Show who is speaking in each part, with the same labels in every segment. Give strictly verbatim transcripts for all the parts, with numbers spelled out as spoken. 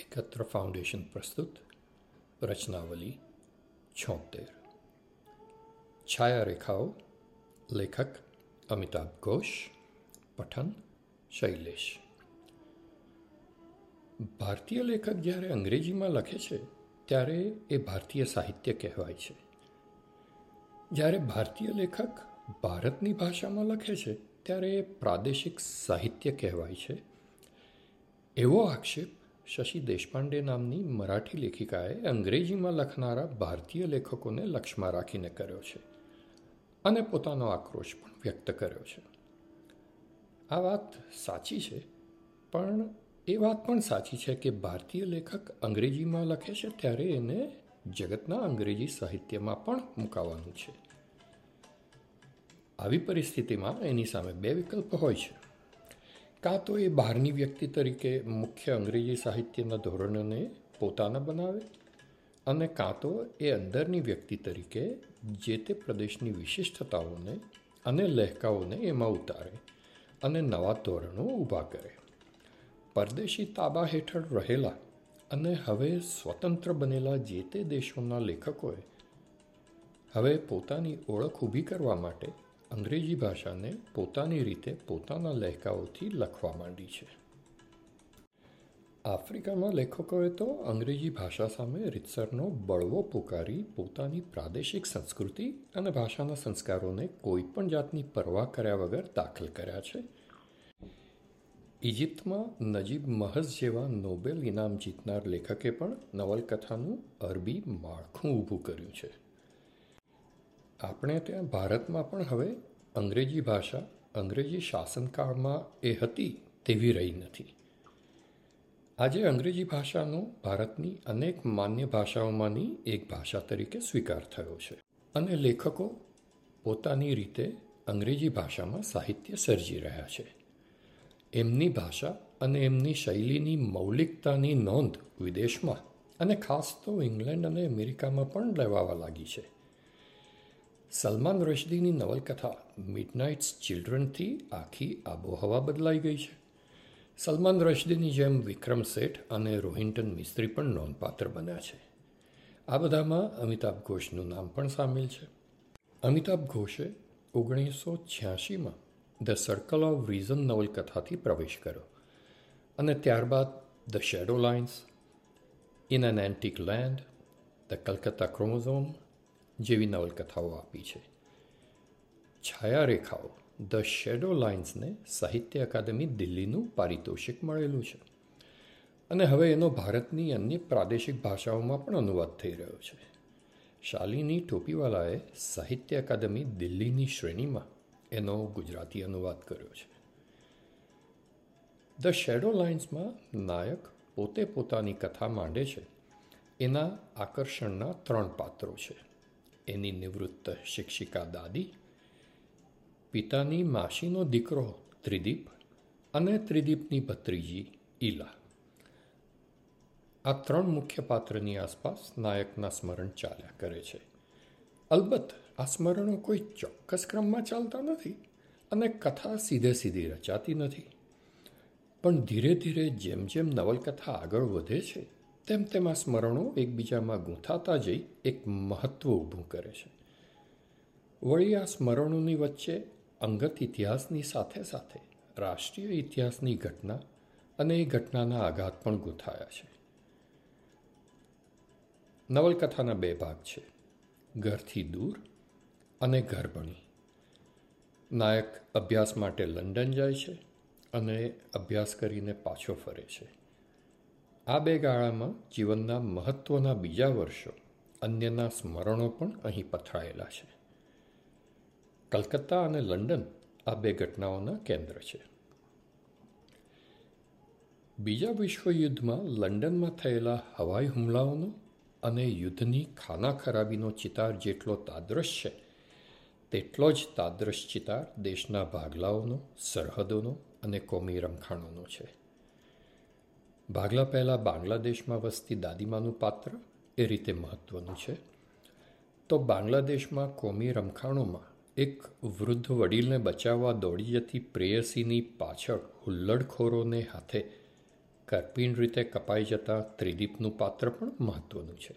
Speaker 1: અર્થિકત્ર foundation પ્રસ્તુત રચનાવલી છોતેર. છાયારેખાઓ. લેખક અમિતાભ ઘોષ. પઠન શૈલેષ. ભારતીય લેખક જ્યારે અંગ્રેજીમાં લખે છે ત્યારે એ ભારતીય સાહિત્ય કહેવાય છે. જ્યારે ભારતીય લેખક ભારતની ભાષામાં લખે છે ત્યારે એ પ્રાદેશિક સાહિત્ય કહેવાય છે. એવો આક્ષેપ શશી દેશપાંડે નામની મરાઠી લેખિકાએ અંગ્રેજીમાં લખનારા ભારતીય લેખકોને લક્ષ્યમાં રાખીને કર્યો છે અને પોતાનો આક્રોશ પણ વ્યક્ત કર્યો છે. આ વાત સાચી છે, પણ એ વાત પણ સાચી છે કે ભારતીય લેખક અંગ્રેજીમાં લખે છે ત્યારે એને જગતના અંગ્રેજી સાહિત્યમાં પણ મુકાવાનું છે. આવી પરિસ્થિતિમાં એની સામે બે વિકલ્પ હોય છે. કાં તો એ બહારની વ્યક્તિ તરીકે મુખ્ય અંગ્રેજી સાહિત્યના ધોરણોને પોતાના બનાવે, અને કાં તો એ અંદરની વ્યક્તિ તરીકે જે તે પ્રદેશની વિશિષ્ટતાઓને અને લહેકાઓને એમાં ઉતારે અને નવા ધોરણો ઊભા કરે. પરદેશી તાબા હેઠળ રહેલા અને હવે સ્વતંત્ર બનેલા જે તે દેશોના લેખકોએ હવે પોતાની ઓળખ ઊભી કરવા માટે અંગ્રેજી ભાષાને પોતાની રીતે પોતાના લહેકાઓથી લખવા માંડી છે. આફ્રિકામાં લેખકોએ તો અંગ્રેજી ભાષા સામે રીતસરનો બળવો પુકારી પોતાની પ્રાદેશિક સંસ્કૃતિ અને ભાષાના સંસ્કારોને કોઈ પણ જાતની પરવા કર્યા વગર દાખલ કર્યા છે. ઇજિપ્તમાં નજીબ મહઝ જેવા નોબેલ ઇનામ જીતનાર લેખકે પણ નવલકથાનું અરબી માળખું ઊભું કર્યું છે. આપણે ત્યાં ભારતમાં પણ હવે અંગ્રેજી ભાષા અંગ્રેજી શાસનકાળમાં એ હતી તેવી રહી નથી. આજે અંગ્રેજી ભાષાનો ભારતની અનેક માન્ય ભાષાઓમાંની એક ભાષા તરીકે સ્વીકાર થયો છે અને લેખકો પોતાની રીતે અંગ્રેજી ભાષામાં સાહિત્ય સર્જી રહ્યા છે. એમની ભાષા અને એમની શૈલીની મૌલિકતાની નોંધ વિદેશમાં અને ખાસ તો ઇંગ્લેન્ડ અને અમેરિકામાં પણ લેવાવા લાગી છે. સલમાન રશ્દીની નવલકથા મિડનાઇટ્સ ચિલ્ડ્રનથી આખી આબોહવા બદલાઈ ગઈ છે. સલમાન રશ્દીની જેમ વિક્રમ શેઠ અને રોહિન્ટન મિસ્ત્રી પણ નોંધપાત્ર બન્યા છે. આ બધામાં અમિતાભ ઘોષનું નામ પણ સામેલ છે. અમિતાભ ઘોષે ઓગણીસો છ્યાસીમાં ધ સર્કલ ઓફ રીઝન નવલકથાથી પ્રવેશ કર્યો અને ત્યારબાદ the shadow lines, in an antique land, the Calcutta chromosome જેવી નવલકથાઓ આપી છે. છાયારેખાઓ ધ શેડો લાઇન્સને સાહિત્ય અકાદમી દિલ્હીનું પારિતોષિક મળેલું છે અને હવે એનો ભારતની અન્ય પ્રાદેશિક ભાષાઓમાં પણ અનુવાદ થઈ રહ્યો છે. શાલિની ટોપીવાલાએ સાહિત્ય અકાદમી દિલ્હીની શ્રેણીમાં એનો ગુજરાતી અનુવાદ કર્યો છે. ધ શેડો લાઇન્સમાં નાયક પોતે પોતાની કથા માંડે છે. એના આકર્ષણના ત્રણ પાત્રો છે. એની નિવૃત્ત શિક્ષિકા દાદી, પિતાની માસીનો દીકરો ત્રિદીપ અને ત્રિદીપની ભત્રીજી ઈલા. આ ત્રણ મુખ્ય પાત્રની આસપાસ નાયકના સ્મરણ ચાલ્યા કરે છે. અલબત્ત આ સ્મરણો કોઈ ચોક્કસ ક્રમમાં ચાલતા નથી અને કથા સીધે સીધી રચાતી નથી, પણ ધીરે ધીરે જેમ જેમ નવલકથા આગળ વધે છે તેમ તેમ આ સ્મરણો એકબીજામાં ગૂંથાતા જઈ એક મહત્ત્વ ઊભું કરે છે. વળી આ સ્મરણોની વચ્ચે અંગત ઇતિહાસની સાથે સાથે રાષ્ટ્રીય ઇતિહાસની ઘટના અને એ ઘટનાના આઘાત પણ ગૂંથાયા છે. નવલકથાના બે ભાગ છે, ઘરથી દૂર અને ઘરભણી. નાયક અભ્યાસ માટે લંડન જાય છે અને અભ્યાસ કરીને પાછો ફરે છે. આ બે ગાળામાં જીવનના મહત્ત્વના બીજા વર્ષો અન્યના સ્મરણો પણ અહીં પથરાયેલા છે. કલકત્તા અને લંડન આ બે ઘટનાઓના કેન્દ્ર છે. બીજા વિશ્વયુદ્ધમાં લંડનમાં થયેલા હવાઈ હુમલાઓનો અને યુદ્ધની ખાના ખરાબીનો ચિતાર જેટલો તાદ્રશ છે તેટલો જ તાદ્રશ ચિતાર દેશના ભાગલાઓનો, સરહદોનો અને કોમી રમખાણોનો છે. ભાગલા પહેલાં બાંગ્લાદેશમાં વસતી દાદીમાનું પાત્ર એ રીતે મહત્ત્વનું છે, તો બાંગ્લાદેશમાં કોમી રમખાણોમાં એક વૃદ્ધ વડીલને બચાવવા દોડી જતી પ્રેયસીની પાછળ હુલ્લડખોરોને હાથે કરપીણ રીતે કપાઈ જતા ત્રિદીપનું પાત્ર પણ મહત્વનું છે.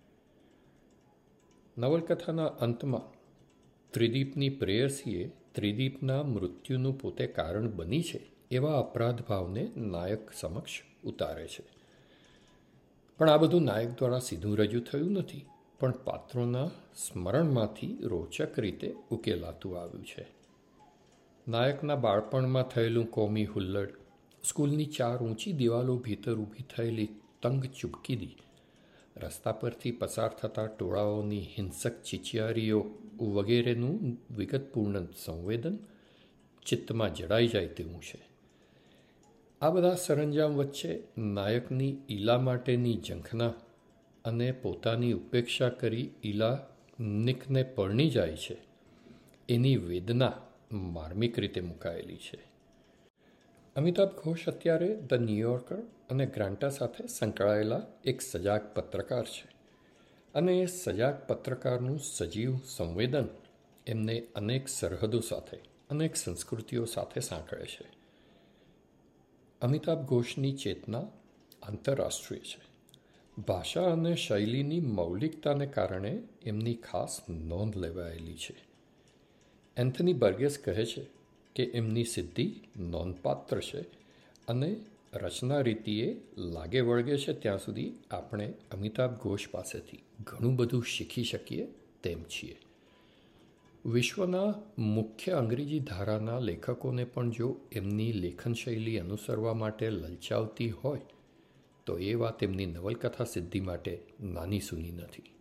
Speaker 1: નવલકથાના અંતમાં ત્રિદીપની પ્રેયસીએ ત્રિદીપના મૃત્યુનું પોતે કારણ બની છે એવા અપરાધ ભાવને નાયક સમક્ષ ઉતારે છે. પણ આ બધું નાયક દ્વારા સીધું રજૂ થયું નથી, પણ પાત્રોના સ્મરણમાંથી રોચક રીતે ઉકેલાતું આવ્યું છે. નાયકના બાળપણમાં થયેલું કોમી હુલ્લડ, સ્કૂલની ચાર ઊંચી દિવાલો ભીતર ઊભી થયેલી તંગ ચૂપકીદી, રસ્તા પરથી પસાર થતા ટોળાઓની હિંસક ચીચિયારીઓ વગેરેનું વિગતપૂર્ણ સંવેદન ચિત્તમાં જડાઈ જાય તેવું છે. આ બધા સરંજામ વચ્ચે નાયકની ઈલા માટેની ઝંખના અને પોતાની ઉપેક્ષા કરી ઈલા નિકને પરણી જાય છે એની વેદના માર્મિક રીતે મુકાયેલી છે. અમિતાભ ઘોષ અત્યારે ધ ન્યૂયોર્કર અને ગ્રાન્ટા સાથે સંકળાયેલા એક સજાગ પત્રકાર છે, અને એ સજાગ પત્રકારનું સજીવ સંવેદન એમને અનેક સરહદો સાથે, અનેક સંસ્કૃતિઓ સાથે સાંકળે છે. અમિતાભ ઘોષની ચેતના આંતરરાષ્ટ્રીય છે. ભાષા અને શૈલીની મૌલિકતાને કારણે એમની ખાસ નોંધ લેવાયેલી છે. એન્થની બર્ગેસ કહે છે કે એમની સિદ્ધિ નોંધપાત્ર છે, અને રચના રીતિએ લાગે વળગે છે ત્યાં સુધી આપણે અમિતાભ ઘોષ પાસેથી ઘણું બધું શીખી શકીએ તેમ છીએ. વિશ્વના મુખ્ય અંગ્રેજી ધારાના લેખકોને પણ જો એમની લેખન શૈલી અનુસરવા માટે લલચાવતી હોય તો એ વાત એમની નવલકથા સિદ્ધિ માટે નાની સૂની નથી.